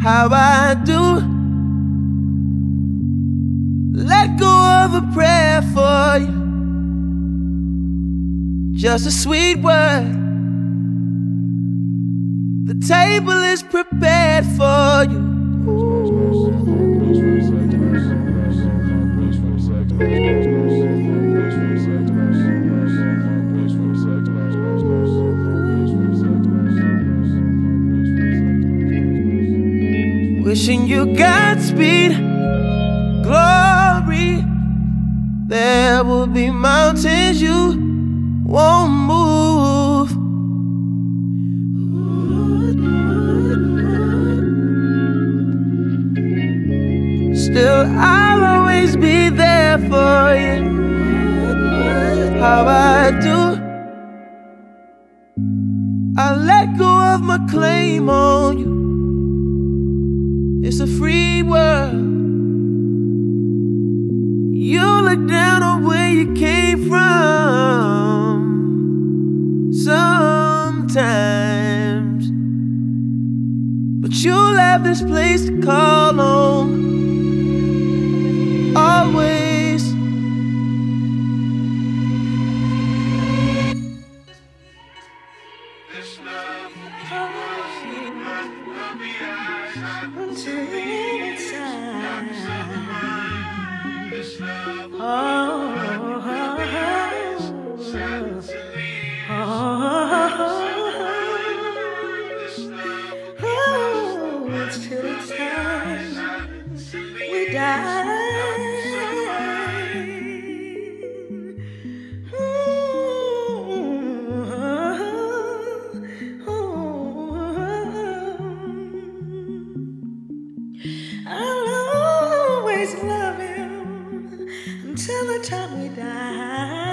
how I do. Let go of a prayer for you, just a sweet word. The table is prepared for you. Wishing you Godspeed, glory. There will be mountains you won't move. Still, I'll always be there for you, how I do. I let go of my claim on you. It's a free world. You look down on where you came from sometimes, but you'll have this place to call home always. This love until it's time. This love until it's time we die. I'll always love you until the time we die.